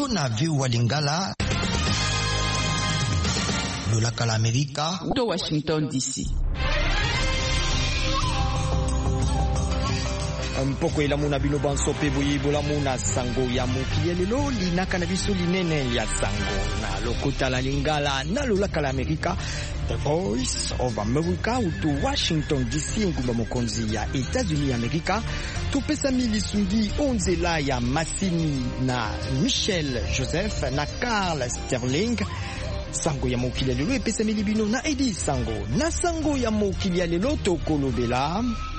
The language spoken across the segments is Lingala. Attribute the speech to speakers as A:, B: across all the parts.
A: lelo na VOA Lingala lolaka la Amerika
B: de Washington DC.
C: Mpoko ilamuna bino banso pe boye bolamuna sango ya mokili lelo linaka na biso linene ya sango na lokota la Lingala na lolaka la Amerika, The Voice of America uto Washington DC ngumba mokonzi ya Etats-Unis Amerika. Tupesa milisungi onzela ya Masini na Michel Joseph na Carl Sterling. Sango ya mokili lelo epesa milibino na Edi Sango na sango ya mokili lelo tokolobela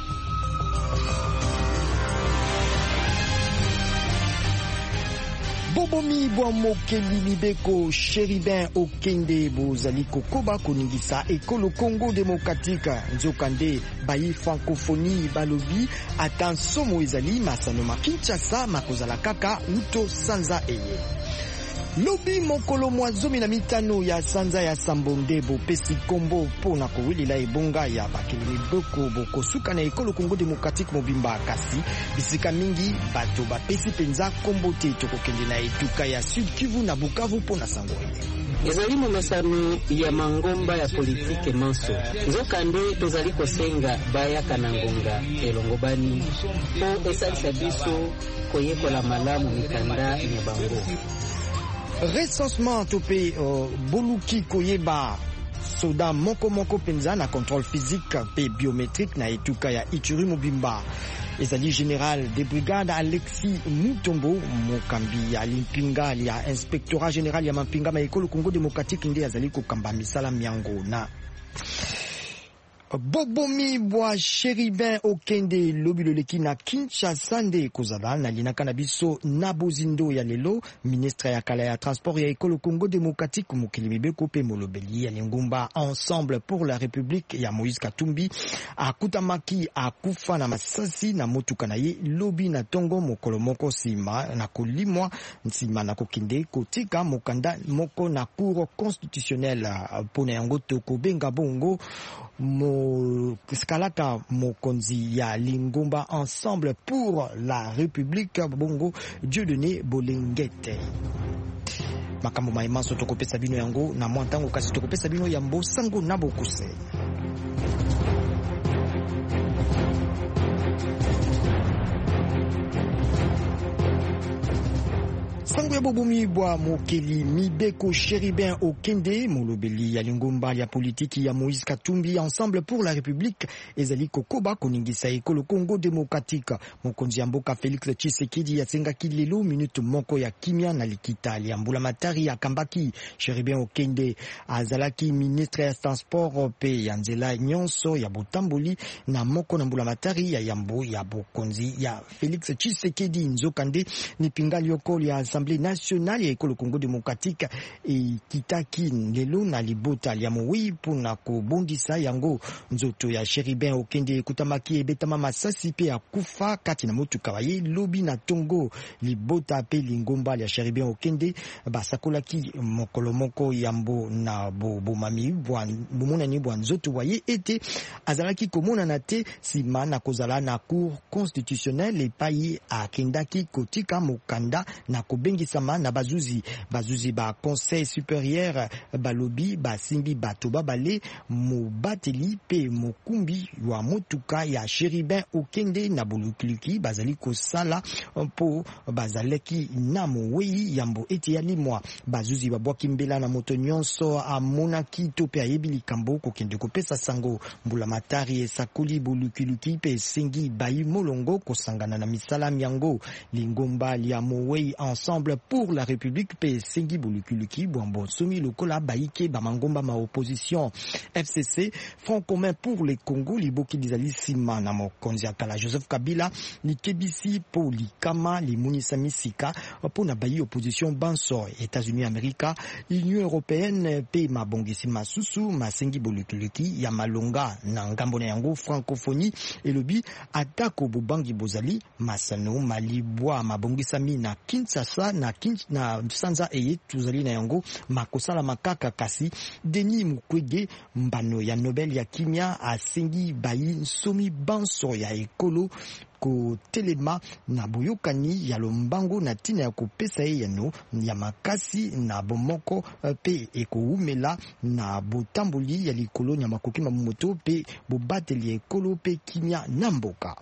C: Bobomi bwa mokeli libeko Chéribin Okende bozali kokoba koningisa ekolo Congo démocratique nzokande bayi francophonie balobi ata nsomo ezali masano ma Kinshasa makozala kaka uto sanza eye. Lobi mokolo mwazomi na mitano ya sanza ya Sambonde bopesi kombo pona kowelela ebonga ya bakeli liboko bokosuka na ekolo Congo démocratique mobimba kasi bisika mingi bato bapesi penza kombo te tokokende na etuka ya Sud Kivu na Bukavu pona sango eye.
D: Ezali momesano ya mangomba ya politike manso nzokande tozali kosenga bayaka na ngonga elongobani po esalisa biso koyekola malamu mikanda ya bango.
C: Recensement topé boluki koyeba soda moko penza na contrôle physique pe biométrique na etuka ya Ituri mobimba. Ezali général de brigade Alexis Mutombo mokambi ya limpinga ya inspectorat général ya mampinga ma ekolo Congo démocratique nde azali kokamba misala miango na Bobomi bwa Chéribin Okende lobilo leki na Kinshasa nde kozala na linaka na biso na bozindo ya lelo ministre ya kala ya transport ya ekolo Congo démocratique mokili mibeko pe molobeli ya lingumba ensemble pour la république ya Moïse Katumbi akutamaki akufa na masasi na motuka na ye lobi na tongo mokolo moko sima na kolimwa nsima na kokinde kotika mokanda moko na cour constitutionnelle pona yango toko benga bongo Skalaka mokonzi ya lingumba ensemble pour la république bongo Dieudonné Bolengete. Makambo maimanso tokopesa bino yango na mwantango kasi tokopesa bino yambo sango na bokuse. Sango ya bobomi bwa mokeli mibeko Chéribin Okende molobeli ya lingomba ya politiki ya Moïse Katumbi ensemble pour la république ezali kokoba koningisa ekolo Congo démocratique. Mokonzi ya mboka Félix Tshisekedi yasengaki lelo minute moko ya kimia na likita ya mbula matari ya kambaki. Chéribin Okende azalaki ministre ya transport pe ya nzela nyonso ya botamboli na moko na mbula matari ya yambo ya bokonzi ya Félix Tshisekedi nzokande ni pingali yokoli ya Assemblée nationale ya ekolo Congo démocratique kitaki lelo na libota ya mowi pona kobondisa yango nzoto ya Chéribin Okende kutamaki ebetama masasi pe ya kufa kati na motuka waye lobi na tongo libota pe lingomba ya Chéribin Okende basakolaki mokolo moko yambo na bomami bomonani bwa nzoto waye ete azalaki komona na te sima na kozala na cour constitutionnelle epai akendaki kotika mokanda na bengisama na bazuzi ba conseil supérieur balobi basimbi bato babale mobateli pe mokumbi wa motuka ya Chéribin Okende na bolukiliki bazali kosala po bazaleki na moweyi yambo ete ya limwa bazuzi babwaki mbela na moto nyonso amonaki to pe ayebili kambo kokende kopesa sango mbula matari esakoli bolukiliki pe sengi bayi molongo kosangana na misala miango lingomba ya moweyi ensemble pour la république pe sengi bolukuluki bwambo somi lokola baike bamangomba ma opposition FCC Front commun pour les Congo liboki lizali sima na mokonzi akala Joseph Kabila likebisi po likama limunisa misika po na bayi opposition banso États-Unis Amerika Union européenne pe mabongisi masusu masengi bolukuluki ya malonga na ngambo na yango francophonie elobi atako bobangi bozali masano malibwa mabongisami na Kinshasa na sanza eye tuzali na yango makosala makaka kasi Denis Mukwege mbano ya Nobel ya kimia asengi bayi nsomi banso ya ekolo kotelema na boyokani ya lombango na tina ya kopesa yano ya makasi na bomoko pe ekoumela na botamboli ya likolo ya makoki mamoto pe bobateli ekolo pe kimia na mboka.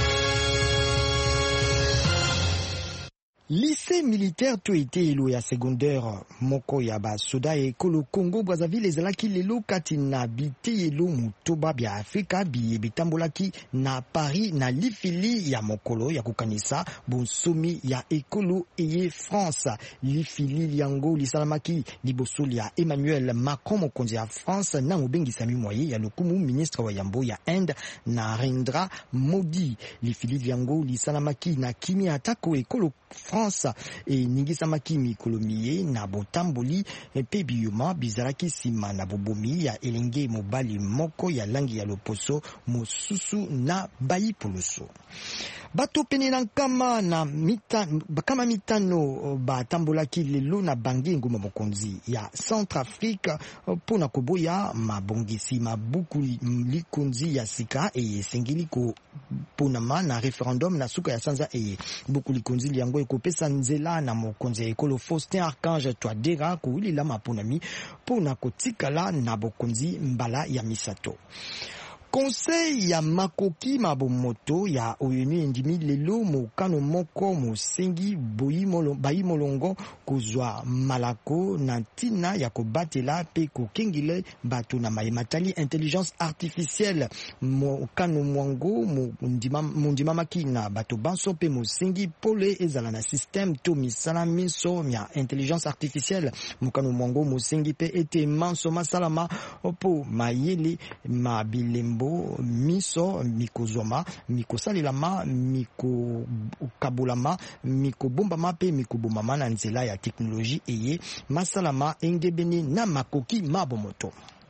C: Lycée militaire to été elo ya secondaire moko ya ba soda ekolo Congo Brazzaville ezalaki lelo kati na bite elo mutoba bya Afrika bi bitambolaki na Paris na lifili ya mokolo ya kukanisa bonsomi ya ekolo eye France. Lifili yango lisalamaki libosoli ya Emmanuel Macron mokonzi ya France na mobengisa mimoye ya lokumu ministre wa yambo ya Inde Narendra Modi. Lifili yango lisalamaki na kimi atako ekolo France e ningisamaki mikolomiye na botamboli pe biyuma bizaraki sima na bobomi ya elenge mobali moko ya langi ya loposo mosusu na bayi poloso. Bato pene na kama mitano batambolaki lelo na bangi ngoma mokonzi ya Centrafrique pona koboya mabongisi mabuku likonzi ya sika e sengili ko ponama na referendum na suka ya sanza e buku likonzi liango ekopesa nzela na mokonzi ya ekolo Faustin Archange Touadéra kuulila maponami pona kotikala na bokonzi mbala ya misato. Conseil ya makoki mabomoto ya ONU endimi lelo mokano moko mosengi bayi molongo kozwa malako na ntina ya kobatela pe kokengile bato na mayematali intelligence artificielle. Mokano mwango mundimamaki na bato banso pe mosengi pole ezala na système to misala miso ya intelligence artificielle. Mokano mwango mosengi pe ete manso masalama opo mayele mabilembo miso mikozoma mikosalelama mikokabulama mikobombama pe mikobomama na nzela ya teknoloji eye masalama engebeni na makoki mabomoto.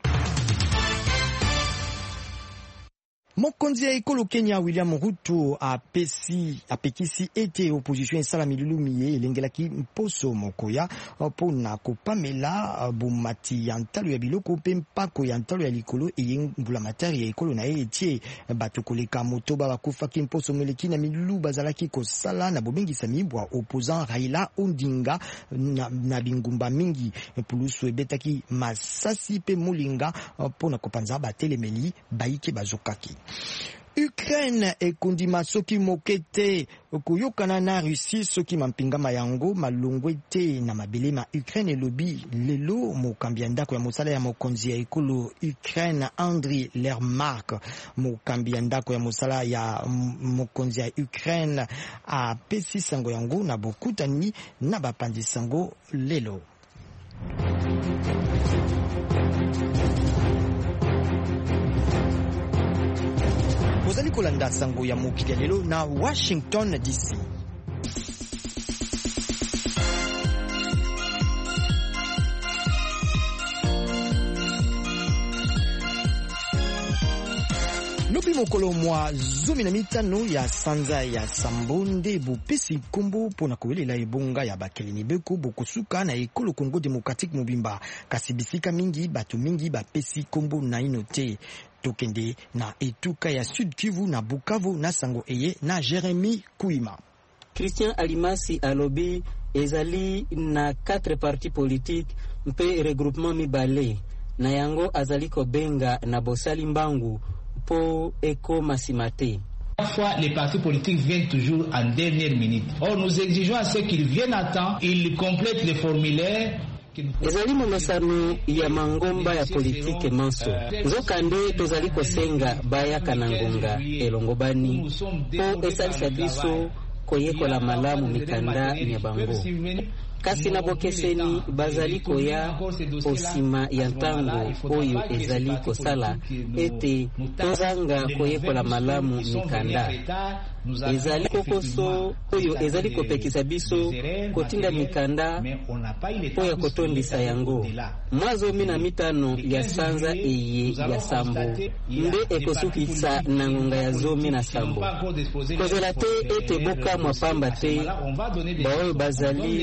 C: Mokonzi ya ekolo Kenya William Ruto apekisi ete opposition esala milulumiye elengelaki mposo mokoya pona kopamela bomati ya ntalo ya biloko pe mpako ya ntalo ya likolo eyengula matari ya ekolo na etie bato koleka motoba bakufaki mposo meleki na milulu bazalaki kosala na bobengisa mibwa opposant Raila Odinga na bingumba mingi pulusu ebetaki masasi pe molinga pona kopanza batelemeli baike bazokaki. Ukraine ekundima soki mokete kuyokana na Russie soki mampingama yango malongwete na mabele ma Ukraine elobi lelo mokambi ya ndako ya mosala ya mokonzi ya ekolo Ukraine Andriy Yermak. Mokambi ya ndako ya mosala ya mokonzi ya Ukraine a pesi sango yango na bokutani na bapandi sango lelo. Ozali kolanda sango ya mokili ya lelo na Washington DC. Lobi mokolo mwa 15 ya sanza ya Sambonde bupesi kombo pona kowelela ebonga ya bakelini beko bokusuka na ekolo Congo Democratique mobimba kasi bisika mingi bato mingi bapesi kombo na inote. Tokende na etuka ya Sud Kivu na Bukavu na sango eye na Jeremy Kuima.
D: Christian Alimasi alobi ezali na 4 partis politiques mpe regroupement mibale na yango azali kobenga na bosali mbangu po eko masimate.
B: Parfois, les partis politiques viennent toujours en dernière minute. Or, nous exigeons à ceux qu'ils viennent à temps, ils complètent les formulaires.
D: Ezali momasano ya mangomba ya politike manso. Nzokande tozali kosenga baya kanangonga elongobani po esalisa biso koyekola malamu mikanda nyabango. Kasi na bokeseni bazali koya osima ya ntango oyo ezali kosala ete tozanga koyekola malamu mikanda. Ezali kokoso oyo ezali kopekisa biso kotinda mikanda oya kotondisa yango. Mwazo 15 ya sanza eye ya sambo nde ekosukisa na ngonga ya zomi na sambo. Kozela te ete boka mwapamba te baoyo bazali na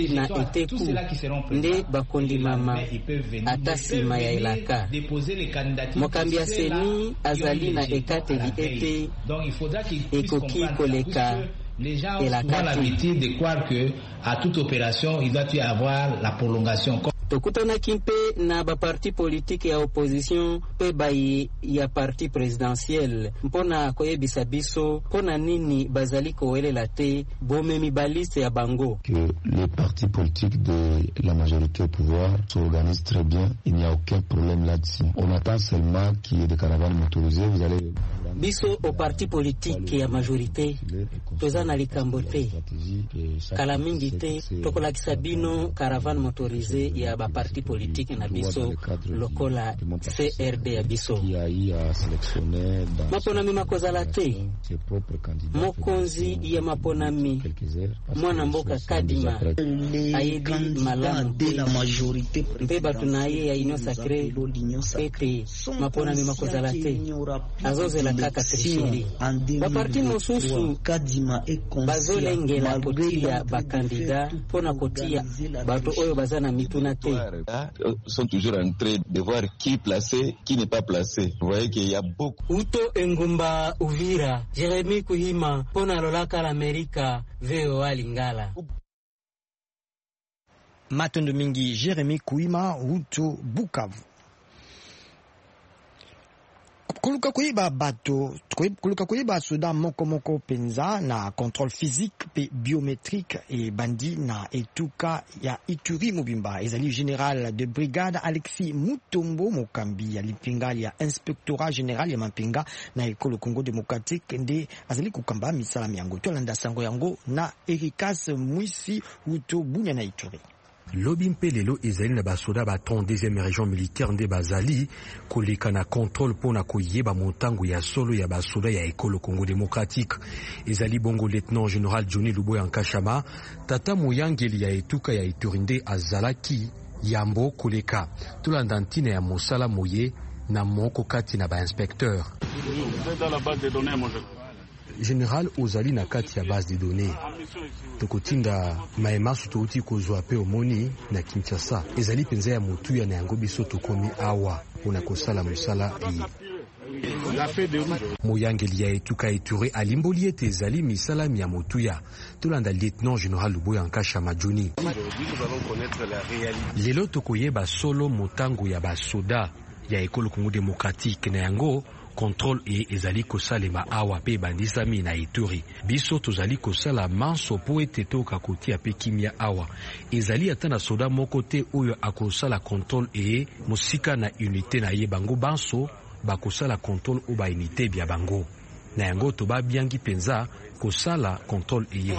D: eteku nde bakondimama ata nsima ya elaka. Mokambi ya seni azali na ekateli ete ekoki koleka elaka
B: l'habitude de croire que à toute opération il doit y avoir la prolongation.
D: Tokutanaki mpe na baparti politike ya opposition mpe bayi ya parti présidentiel mpona koyebisa biso mpona nini bazali kowelela te bomemi baliste ya bango.
E: Que les partis politiques de la majorité au pouvoir s'organisent très bien, il n'y a aucun problème là-dessus. On attend seulement qu'il y ait des caravanes motorisées. Vous allez
D: biso au parti politique ya majorité toza na likambo te kala mingi te tokolakisa bino caravane motorisée ya baparti politique na biso lokola CRD ya biso. Maponami makozala te mokonzi ya maponami mwana mboka Kadima ayebi malamu mpe bato na ye ya union sacrée ete maponami makozala te azozela kaka trisheri. Baparti mosusu bazolengela kotia bakandida mpona kotia bato oyo baza na mituna te.
F: Sont toujours en train de voir qui placé, qui n'est pas placé. Vous voyez qu'il y a beaucoup.
D: Uto Engumba Uvira, Jérémy Kuhima, mpona lolaka l'Amerika, VOA Lingala.
C: Matondo mingi Jérémy Kuhima, Uto Bukavu. Kuluka kuiba soda moko penza na contrôle physique pe biométrique et bandi na etuka ya Ituri Mobimba. Ezali général de brigade Alexis Mutombo Mokambi ya lipinga ya inspectorat général ya Mampinga na ekolo Congo démocratique nde azali kukamba misala miango tolanda sango yango na Erikas Mwisi Uto Bunya na Ituri.
G: Lobi mpelelo ezali na basoda ba 32e région militaire nde bazali koleka na contrôle pona koyeba montango ya solo ya basoda ya ekolo Congo démocratique. Ezali bongo lieutenant général Johnny Luboya Nkashama tata moyangeli ya etuka ya Ituri nde azalaki yambo koleka tolanda ntina ya mosala moye na moko kati na ba inspecteur. Général ozali na kati ya base de données tokotinda maemasu touti kozwa pe omoni na Kinshasa ezali penza ya motuya na yango biso tokomi awa pona kosala mosala moyangeli ya etuka Ituri alimboli ete ezali misala ya motuya tolanda lieutenant général Luboya Nkashama Johnny. Lelo tokoyeba solo motango ya basoda ya ekolo Congo démocratique na yango contrôle et ezali kosalema awa pe bandisami na Ituri. Biso tozali kosala manso po ete toka kotia pe kimia awa. Ezali atana soda moko te oyo akosala contrôle et musika na unité na ye bango banso bakosala contrôle o ba unité bia bango. Na yango toba biangi penza kosala contrôle et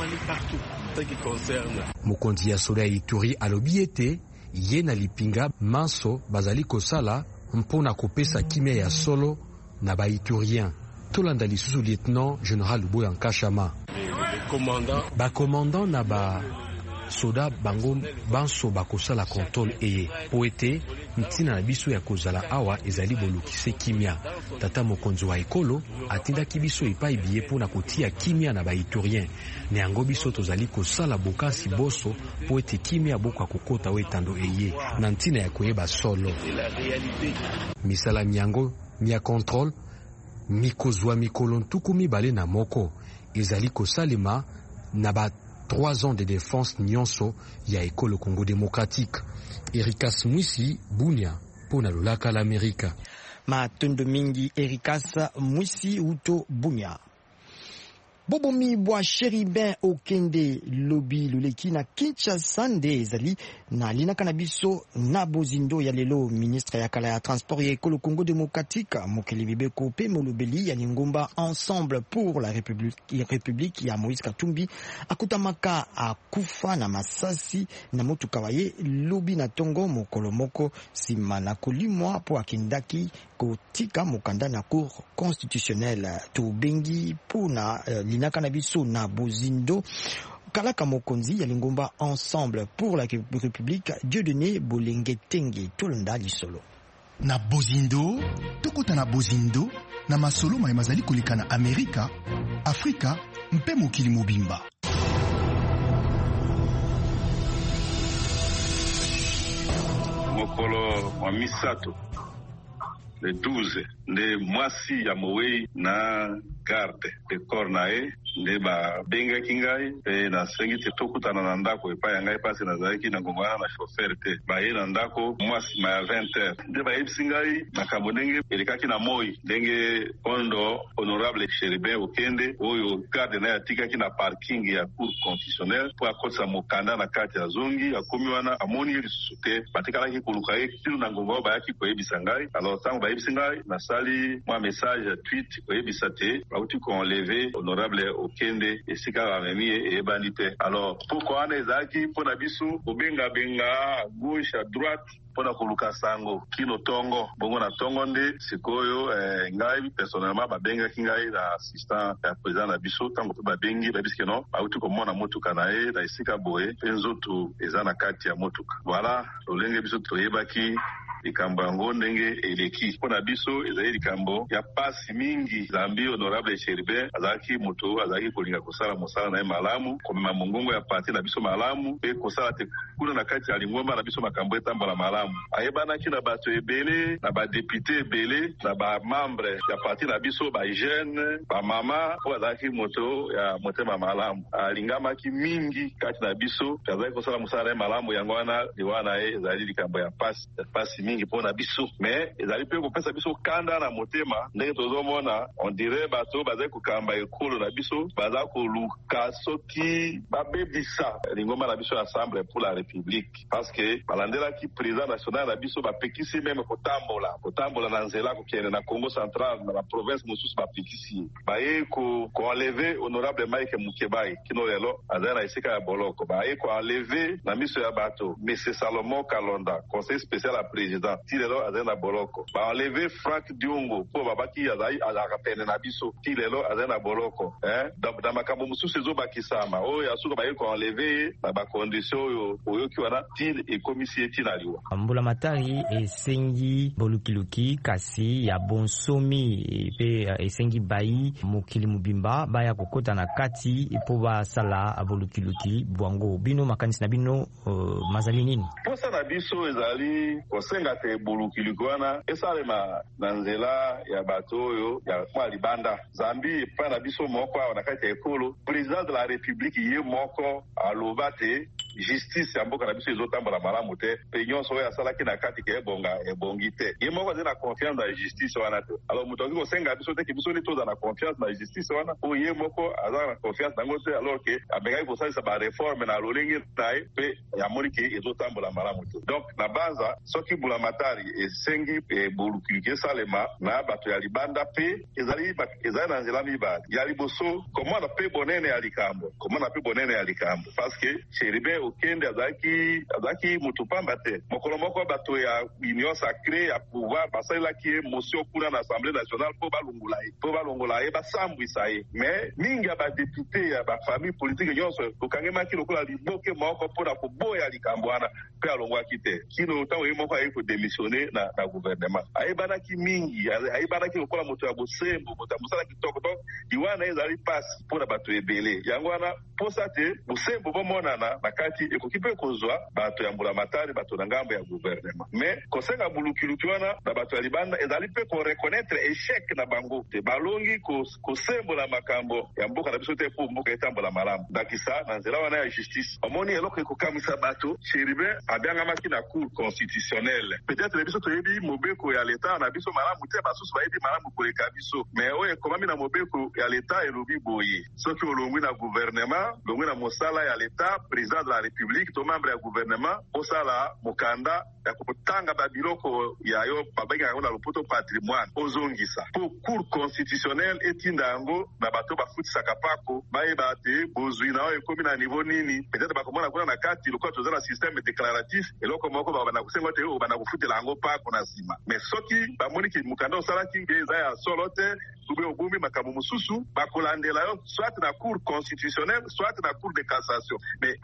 G: mokonzi ya soda ya Ituri alobi ete ye na lipinga manso bazali kosala mpona kopesa kimia ya solo na ba Iturien. Tolanda lisusu lieutenant général Luboya Nkashama. Ba commandant na ba soda bango banso bakosala contrôle eye po ete ntina na biso ya kozala awa ezali bolukise kimia. Tata mokonzi wa ekolo atindaki biso epai biye mpona kotia kimia na ba Iturien. Ne yango biso tozali kosala bokasi boso po ete kimia boka kokota wetando eye na ntina ya koyeba solo. Misala miango mia contrôle mikozwa mikolo ntuku mibale na moko ezali kosalema na ba 3 ans de défense nyonso ya ekolo Congo démocratique. Erikas Mwisi Bunya pona lolaka l'Amerika.
C: Matondo mingi Erikas Mwisi Uto Bunya. Bobomi bwa Chéribin Okende lobi luleki na Kinshasa nde ezali na linaka na biso na bozindo ya lelo ministre ya kala ya transport ya ekolo Congo démocratique mokeli bibeko pe molobeli ya lingomba ensemble pour la république ya Moïse Katumbi akutamaka akufa na masasi na motuka waye lobi na tongo mokolo moko sima na kolimwa po akindaki kotika mokanda na cour constitutionnelle to bengi pona linaka na biso na bozindo kalaka mokonzi ya lingomba ensemble pour la république Dieudonné Bolenge Tenge tolanda lisolo
H: na bozindo tokota na bozindo na masolo mazali koleka na Amerika Afrika mpe mokili mobimba.
I: mokolo wa misato le 12 nde mwasi ya mowei na garde de corps na ye nde babengaki ngai mpe nasengi te tokutana na ndako epai ya ngai mpasi nazalaki na ngongwana na shofer te. Baye na ndako mwa nsima ya 20h nde bayebisi ngai makambo ndenge elekaki na moi, ndenge ondo honorable Cherubin Okende oyo garde na ye atikaki na parking ya cour constitutionnelle mpo akotisa mokanda na kati ya zongi. Akomi wana amoni ye lisusu te, batikalaki koluka ye kino na ngongo bayaki koyebisa ngai. Alors ntango bayebisi ngai nasali mwa message ya tweet koyebisa te bauti koenleve honorable Okende esika bamemi ye eyebani te. Alors poko wana ezalaki mpo na biso kobengabenga à gauche à droite mpona koluka sango kino tongo bongo na tongo nde sikoyo ngai personnellement babengaki ngai na assistant ya président na biso. Ntango mpe babengi babisi ke non bauti komona motuka na ye na esika boye mpe nzoto eza na kati ya motuka. Voilà lolenge biso toyebaki likambo yango ndenge eleki. Mpona biso ezali likambo ya pasi mingi. Zambi honorable Cherubin azalaki moto azalaki kolinga kosala mosala na ye malamu, komema mongongo ya parti na biso malamu mpe kosala te kuna na kati ya lingomba na biso makambo etambola malamu. Ayebanaki na bato ebele, na badepute ebele, na bamembre ya parti na biso, bajeune, bamama, po azalaki moto ya motema malamu. Alingamaki mingi kati na biso, azalaki kosala mosala na ye malamu. Yango wana liwa na ye ezali likambo ya pasi mingi mpona biso, me ezali mpe kopesa biso kanda na motema. Ndenge tozomona on dirait bato bazali kokamba ekolo na biso, baza koluka soki babebisa lingomba na biso Assemblée pour la République, parce que balandelaki président national na biso bapekisi meme kotambola na nzela kokende na Congo Central na province mosusu bapekisi baye koenleve honorable Mike Mukebai kino lelo azali na esika ya boloko. Baye koenleve na miso ya bato Monsieur Salomon Kalonda, conseiller spécial à président, ti lelo azali na boloko. Baenleve Frank Diongo po babaki azali pene na biso, ti lelo azali na boloko. Na makambo mosusu ezobakisama oyo asuka baye koenleve na bakondition oyo kiwana ti ekomisi eti na liwa.
J: Mbulamatari esengi bolukiluki kasi ya bonsomi pe esengi bayi mokili mubimba baya kokota na kati po basala bolukiluki bwango bino makanisi na bino mazali nini?
I: Posa na biso ezali kosenga te bolukiluki wana esalema na nzela ya bato oyo ya kwa libanda. Zambi pa na biso moko na kati ya ekolo président de la République ye moko aloba te justice ya mboka na biso ezotambola malamu te pe nyonso oyo asalaki na kati ke ebongi te. Ye moko azali na confiance na justice wana te. Alors moto akoki kosenga biso te ke biso toza na confiance na justice wana oyo ye moko azala na confiance nango te, alors ke abengaki kosalisa bareforme na lolenge na ye mpe yamoni ke ezotambola malamu te. Donc na baza soki Mbulamatari esengi bolukiluki esalema na bato ya libanda mpe ezali na nzela mibale. Ya liboso komona mpe bonene ya likambo parce que Cherubin Okende azalaki mutu pamba te. Mokolo moko bato ya Union Sacrée ya pouvoir basalelaki ye motion kuna na Assemblée nationale po balongola ye basambwisa ye, mais mingi ya badepute ya bafamille politique nyonso kokangemaki lokola liboke moko mpona koboya likambo wana mpe alongwaki te kino ntango ye moko aye kodémissionne na gouvernement. Ayebanaki mingi, ayebanaki lokola moto ya bosembo, moto ya mosala kitoko. Donc iwana ezali pasi mpona bato ebele. Yango wana posa te bosembo bomonana na kati ekoki mpe kozwa bato ya Mbulamatari, bato na ngambo ya gouvernement. Mais kosenga bulukiluki wana na bato ya libanda ezali mpe korekonetre échec na bango te balongi kosembola makambo ya mboka na biso te po mboka etambola malamu. Ndakisa na nzela wana ya justice omoni eloko ekokamwisa bato. Cherubin abiangamaki na cour constitutionnelle. Peut-être biso toyebi mobeko ya leta na biso malamu te, basusu bayebi malamu koleka biso, mais oyo ekomami na mobeko ya leta elobi boye soki olongwi na gouvernement, longwi na mosala ya leta, président de la République to membre ya gouvernement osala mokanda ya kotanga babiloko ya yo babengaka yango na lopoto patrimoine ozongisa po cour constitutionnelle etinda yango na bato bafutisaka pako bayeba te bozwi na oyo ekomi na niveau nini. Peut-être bakomona kuna na kati lokola toza na système déclaratif eloko moko babana kosenga te oyo bana kofutela yango pako na nsima, mais soki bamoniki mokanda osalaki nge eza ya solo te tube obumi makambo mosusu bakolandela yo soit na cour constitutionnelle soit na cour de cassation, mais balandela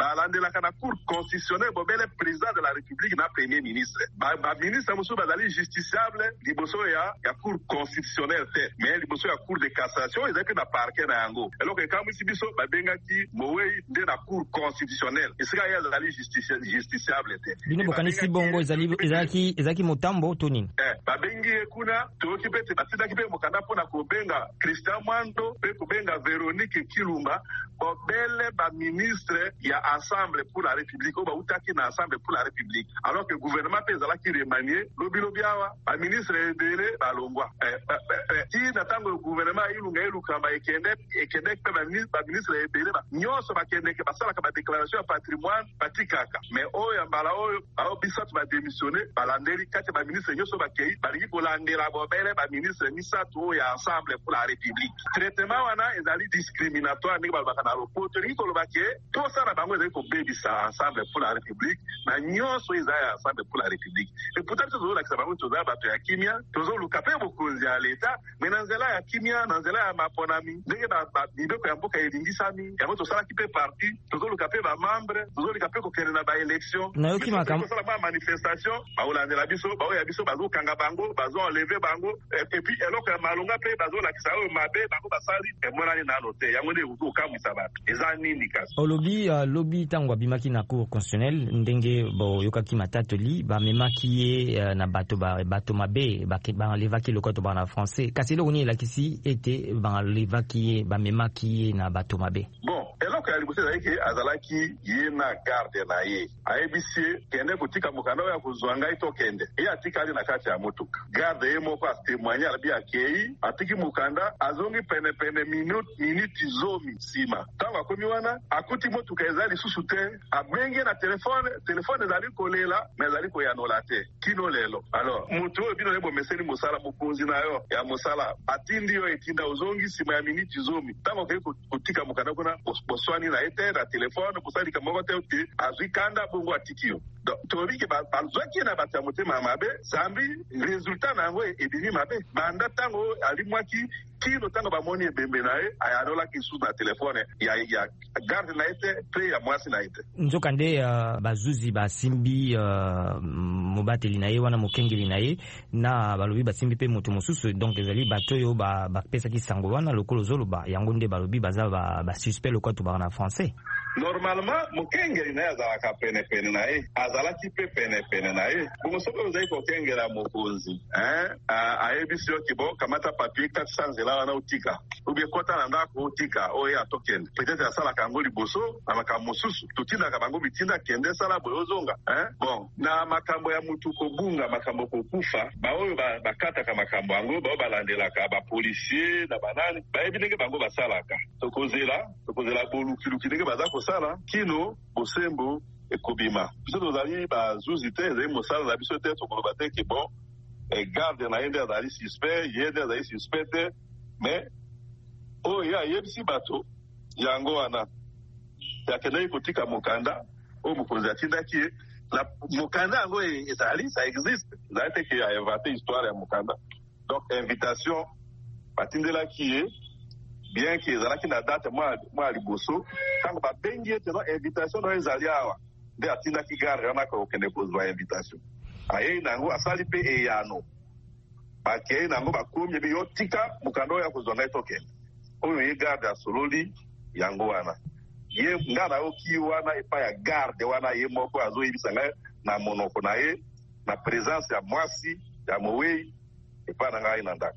I: ezalaka na cour constitutionnelle bobele président de la république na premier ministre ba ministre mosusu bazali justiciable liboso ya cour constitutionnelle te mais liboso ya cour de cassation ezalaki na parquet na yango eloko ekamwisi biso babengaki Mowei nde na cour constitutionnelle esika ye azali justiciable te
J: bino bokanisi bongo ezalaki motambo to nini
I: babengi ye kuna toyoki mpe te batindaki mpe mokanda mpona kobenga Christian Mwando mpe kobenga Véronique Kilumba bobele baministre ya Ensemble pour la République oyo bautaki na Ensemble pour la République alors que gouvernement mpe ezalaki remanie lobilobi awa baministre ebele balongwa tina ntango gouvernement ilunga elukama ekendeki mpe baministre ebele nyonso bakendeke basalaka badéclaration ya patrimoine batikaka mais oyo ya mbala oyo bisatu badémissionné balandeli kati ya baministre nyonso bakei balingi kolandela bobele baministre misatu oyo ya Ensemble pour la République traitement wana ezali discriminatoire ndenge balobaka na lopoto elingi koloba ke tosala bango ezali kobebisa Ensemble pour la République na nyonso eza ya Ensemble pour la République et pourtant tozolakisa bango tozala bato ya kimia tozoluka mpe bokonzi ya leta me na nzela ya kimia na nzela ya maponami ndenge mibeko ya mboka elingisami yango tosalaki mpe parti tozoluka mpe bamembre tozoluka mpe kokende na baélection tosala ba manifestation baolandela biso baoya biso bazokanga bango bazoenleve bango epuis eloko ya malonga mpe bazolakisa oyo mabe bango basali emonani nano te yango nde okamwisa bato eza nini kasi
J: lobi ntango abimaki na cour constitutionnelle ndenge boyokaki matatoli bamemaki ye na bato mabe balevaki lokoto bana français kasi eloko nini elakisi ete bamemaki ye na bato mabe
I: bon eloko ya liboso ezalaki azalaki ye na garde na ye ayebisi ye kende kotika mokanda oyo ya kozwa ngai tokende ye atikali na kati ya motuka garde ye moko atémoigne alobi akei atiki mokanda azongi penepene minute zomi nsima ntango akomi wana akuti motuka eza lisusu te abengi na telefone ezali kolela me ezali koyanola te kino lelo alors moto oyo bino ebomeseli mosala mokonzi na yo ya mosala atindi yo etinda ozongi nsima ya minute zomi ntango okei kotika mokanda kuna boswani na ye te na telefone bosalika moko te ote azwi kanda bongo atiki yo tobiki bazwaki ye na bato ya motema mabe zambi resultat na yango ebimi mabe banda ntango alimwaki kino ntango bamoni ebembe na ye ayalolaki lisusu na telefone ya garde na ye te mpe ya mwasi na ye te
J: nzoka nde bazuzi basimbi mobateli na ye wana mokengeli na ye na balobi basimbi mpe moto mosusu donc ezali bato oyo bapesaki sango wana lokolo ozoloba yango nde balobi baza basuspect lokola tobaka na français
I: normalement mokengeli na ye azalaka penepene na ye azalaki mpe penepene na ye bongo soki ozali kokengela mokonzi ayebisi yoki bo kamata papier kati sa nzela wana otika obie kota na ndako otika oyo atokende peut-être asalaka yango liboso na makambo mosusu totindaka bango bitinda kende sala boye ozonga bon na makambo ya mutu kobunga makambo kokufa baoyo bakataka makambo yango bao balandelaka bapolisier na banani bayebi ndenge bango basalaka tokozela bolukiluki ndenge baza kosala kino bosembo ekobima biso tozali bazuzi te ezali mosala na biso te tokoloba te ke bon garde na ye nde azali suspect ye nde azali suspect te mais oyo ayebisi bato yango wana yakendaki kotika mokanda oyo mokonzi atindaki ye na mokanda yango ezali ça existe ezali te ke ainvente histoire ya mokanda donc invitation batindelaki ye bien ke ezalaki na date mwa liboso ntango babengi ete no invitation no ezali awa nde atindaki garde wana kokende kozwa invitation ayei nango asali mpe eyano bakei nango bakomi ebe yo tika mokanda oyo ya kozwa ngai tokende oyo ye garde asololi yango wana ye nga nayoki wana epai ya garde wana ye moko azoyebisa ngai na monoko na ye na présence ya mwasi ya Mowei epai na ngai na ndako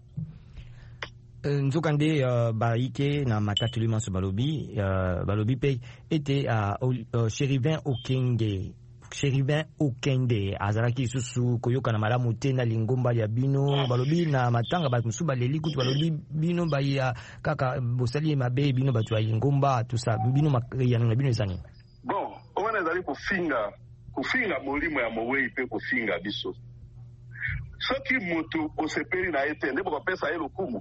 J: nzoka nde baike na matatoli manso balobi mpe ete Chérubin Okende azalaki lisusu koyoka na malamu te na lingomba ya bino balobi na matanga bato mosusu baleli kutu balobi bino baya kaka bosali mabe bino bato ya lingomba tusa bino makeyano na bino ezani
I: bon wana ezali kofinga molimo ya Mowei mpe kofinga biso soki moto osepeli na ye te nde bokopesa ye lokumu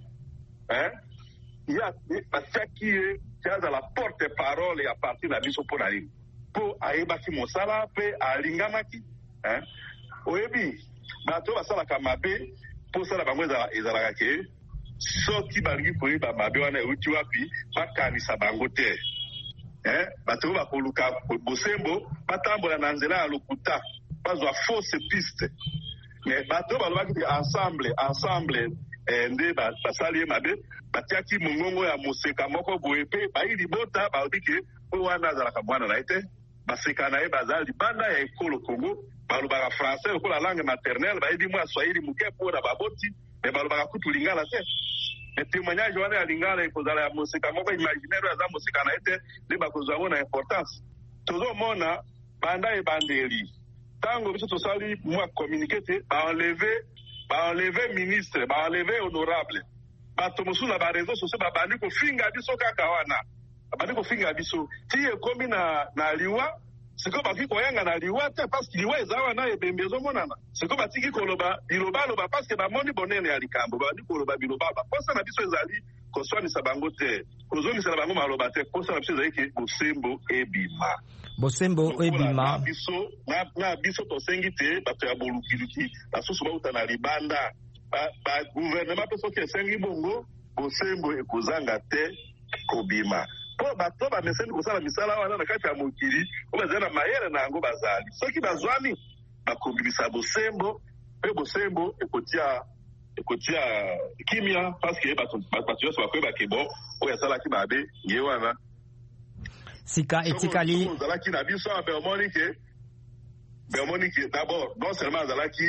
I: ya batiaki ye azala porte parole ya parti na biso mpo na ye mpo ayebaki mosala mpe alingamaki oyebi bato basalaka mabe mpo sala bango ezalaka ke soki balingi koyeba mabe wana euti wapi bakanisa bango te bato bakoluka bosembo batambola na nzela ya lokuta bazwa fausse piste mais bato balobaki ensemble nde basali ye mabe batiaki mongongo ya moseka moko boye mpe bayi libota balobi ke oyo wana azalaka mwana na ye te baseka na ye baza libanda ya ekolo Congo balobaka français lokola langue maternelle bayebi mwa swahili moke mpo na baboti me balobaka kutu lingala te me témoignage wana ya lingala ekozala ya moseka moko imaginaire aza moseka na ye te nde bakozwa ngo na importance tozomona banda ebandeli ntango biso tosali mwa communiqué te baenleve ministre baenleve honorable bato mosusu na bareseau sociaux babandi kofinga biso kaka wana babandi kofinga biso ti ekomi na liwa sikoyo baki koyanga na liwa te parceke liwa eza wana ebembe ezomonana sikoyo batiki koloba bilobaloba parceke bamoni bonene ya likambo babandi koloba bilobaloba posa na biso ezali koswanisa bango te kozomisela bango maloba te posa na biso ezali ke bosembo ebima na biso tosengi te bato ya bolukiluki basusu bauta na libanda baguvernema mpe soki esengi bongo bosembo ekozanga te kobima mpo bato bameseni kosala misala wana na kati ya mokili po bazali na mayele na yango bazali soki bazwani bakobimisa bosembo mpe bosembo ekotia kimia parceke bato nyonso bakoyebake bon oyo asalaki mabe ye wana
J: sika etikali
I: ozalaki na biso beomoni ke d'abord non seulement azalaki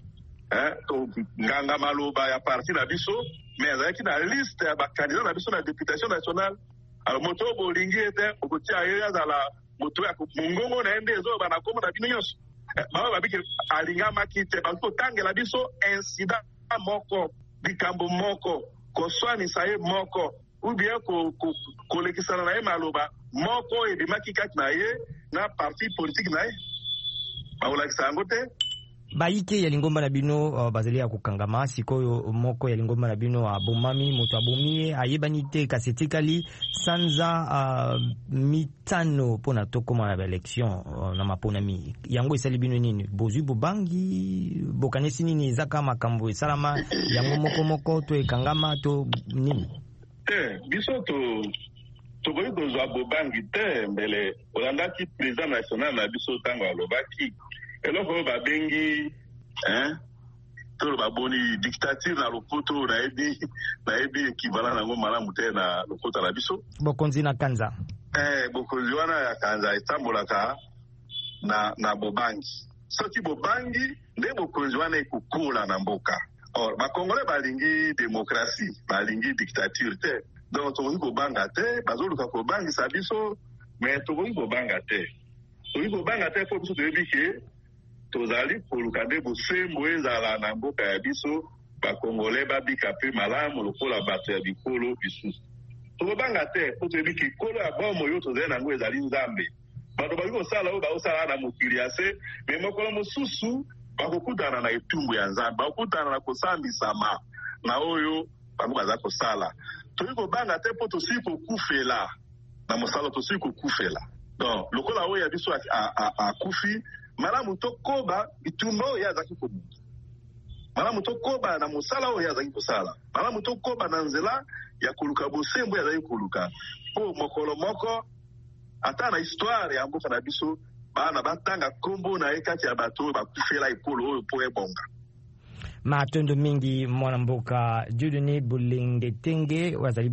I: nganga maloba ya parti na biso mais azalaki na liste ya bakandidat na biso na députation nationale alors moto bolingi ete okotia ye azala moto ya mongongo na ye nde ezoyoba na kombo na bino nyonso bango babiki alingamaki te bakoki kotangela biso incident moko likambo moko koswanisa ye moko ou bien kolekisana na ye maloba moko ebimaki kati na ye na parti politique na ye bakolakisa yango te
J: bayike ya lingomba na bino bazali ya kokangama sikoyo moko ya lingomba na bino abomami moto abomiye ayebani te kasi etikali sanza mitano mpona tokoma na baelection na maponami yango esali bino nini bozwi bobangi bokanisi nini ezaka makambo esalama yango moko to ekangama to nini
I: biso tokoki kozwa bobangi te mbele olandaki président national na biso ntango alobaki eloko oyo babengi tolo baboni dictature na lopoto nayebi ekivala nango malamu te na lopoto na biso
J: bokonzi na kanza
I: bokonzi wana ya kanza etambolaka na bobangi soki bobangi nde bokonzi wana ekokola na mboka or bakongole balingi démocratie balingi dictature te donc tokoki kobanga te bazoluka kobangisa biso mais tokoki kobanga te mpo biso toyebi ke tozali koluka nde bosembo ezala na mboka ya biso bakongole babika mpe malamu lokola bato ya bikolo bisusu tokobanga te mpo toyebi ke ekolo ya bomo oyo tozali nango ezali nzambe bato baki kosala oyo bakosala na mokili ya se me mokolo mosusu bakokutana na etumbu ya nzambe bakokutana na kosambisama na oyo bango baza kosala toyei kobanga te mpo tosili kokufela na mosala tosili kokufela donc lokola oyo ya biso akufi malamu tokoba bitumba oyo azalaki kobuka malamu tokoba na mosala oyo azalaki kosala malamu tokoba na nzela ya koluka bosembo oyo azalaki koluka mpo mokolo moko ata na histoire ya mboka na biso bana batanga kombo na ye kati ya bato oyo bakufela ekolo oyo mpo ebonga
J: matondo mingi mwana mboka Dieudonné Bolenge Tenge wazali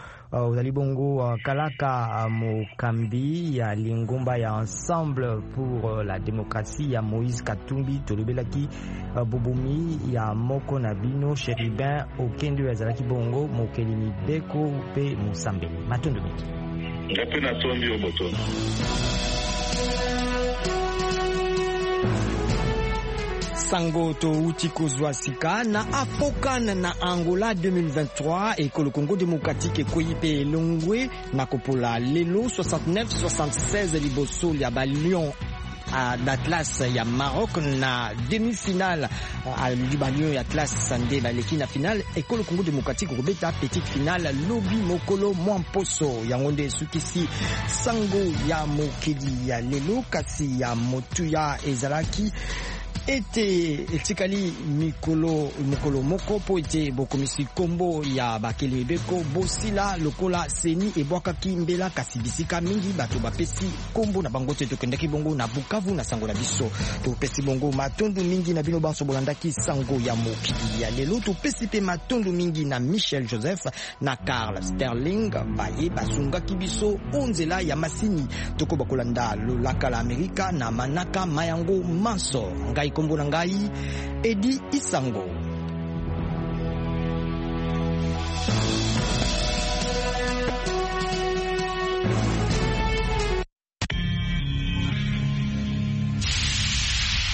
J: bongo kalaka mokambi ya lingomba ya ensemble pour la démocratie ya Moïse Katumbi tolobelaki bobomi ya moko na bino Chéribin Okende wazalaki bongo mokeli mibeko pe musambeli matondo mingi
I: ngape na tondi oboto
C: sango touti kozwa sika na Afokana na Angola 2023 ekolo Congo démocratique ekoyi pe elongwe na kopola lelo 69-76 liboso ya balion d'Atlas ya Maroc na demi-finale à Libanio ya Atlas Sande baleki na finale ekolo Congo démocratique kobeta petite finale lobi mokolo mwamposo yango nde sukisi sango ya mokeli ya lelo kasi ya motu ya ezalaki ete etikali mikolo moko po ete bokomisi kombo ya bakeli mibeko bosila lokola seni ebwakaki mbela kasi bisika mingi bato bapesi kombo na bango te tokendaki bongo na Bukavu na sango na biso topesi bongo matondu mingi na bino banso bolandaki sango ya mokili ya lelo topesi pe matondu mingi na Michel Joseph na Carl Sterling baye basungaki biso onzela ya masini toko bakolanda lolaka la Amerika na Manaka Mayango Manso ngai kombo na ngai Edi Isango.